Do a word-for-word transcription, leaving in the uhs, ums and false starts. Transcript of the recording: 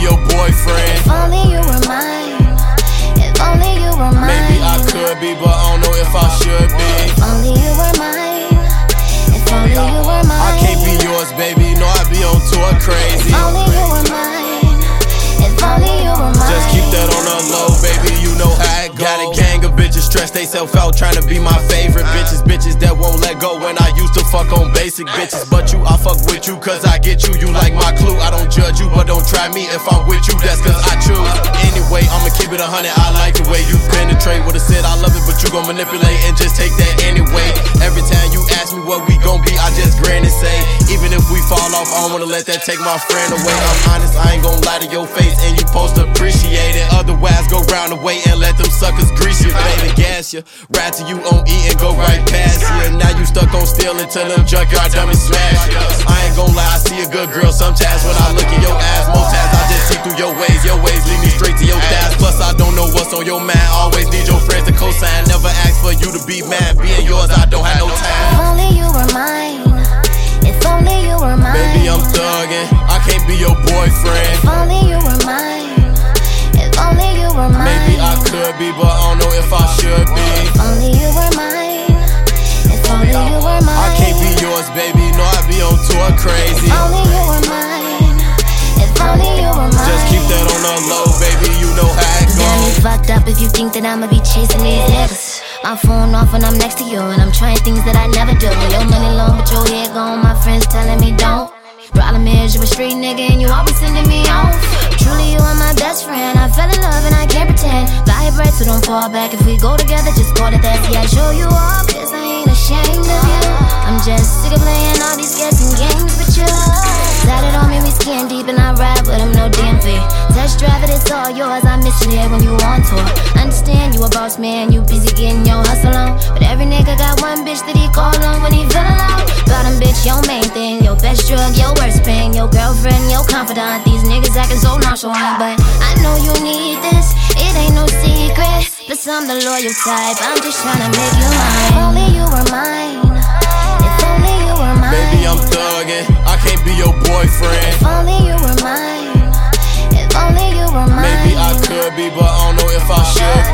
your boyfriend. If only you were mine. If only you were mine. Maybe I could be, but I don't know if I should be. If only you were mine. If only you were mine. I can't be yours, baby. No, I be on tour crazy. If only you were mine. If only you were mine. Just keep that on the low, baby. You know how it goes. Got a gang of bitches stress they self out trying to be my favorite bitches. Bitches that won't let go when I used to fuck on basic bitches. But you, I fuck with you cause I get you. You like my clue. I don't judge you, but don't try me. If I'm with you, that's cause I choose. Anyway, I'ma keep it a hundred. I like the way you penetrate. Would've said I love it, but you gon' manipulate and just take that anyway. Every time you ask me what we gon' be, I just grin and say, even if we fall off, I don't wanna let that take my friend away. I'm honest, I ain't gon' lie to your face, and you supposed to appreciate it. Otherwise, go round the way and let them suckers grease you, baby. Gas you, ride till you on E and go right past you. Now you stuck on steal until them junkyard dummies smash you. I ain't gon' lie, I see a good girl sometimes when I look in your ass. Most times I just see through your ways, your ways lead me straight to your thighs. Plus I don't know what's on your mind. Always need your friends to co-sign. Never ask for you to be mine. Being yours, I don't have no time. If only you were mine. If only you were mine. Baby, I'm thuggin'. I can't be your boyfriend. If only you were mine. If only you were mine. Maybe I could be, but I don't know if I should be. If only you were mine. If only you were mine. I can't be yours, baby. No, I be on tour crazy. If only you were mine. If only you were mine. Just keep that on the low, baby. You know how it Damn, you goes. fucked up if you think that I'ma be chasing these niggas. My phone off when I'm next to you, and I'm trying things that I never do. Your money long, but your head gone. My friends telling me don't. Problem is, you a street nigga and you always sending me off. Truly, you are my best friend. I fell in love and I can't pretend. Vibrate, so don't fall back. If we go together, just call it that. See, I show you all, cause I ain't ashamed of you. I'm just sick of playing all these guessing games with you. Decided on me, we skin deep and I ride with them, no D M V. Test drive it, it's all yours. I miss you here when you on tour. Understand you a boss man, you busy getting your hustle on. But every nigga got one bitch that he call on when he feeling low. Got him, bitch, your main thing, your best drug, your worst pain, your girlfriend, your confidant. These niggas acting so nonchalant, but I know you need this. It ain't no secret. Plus I'm the loyal type. I'm just tryna make you mine. If only you were mine. If only you were mine. Baby, I'm thuggin'. I can't be your boyfriend. If only you were mine. If only you were mine. Maybe I could be, but I don't know if I should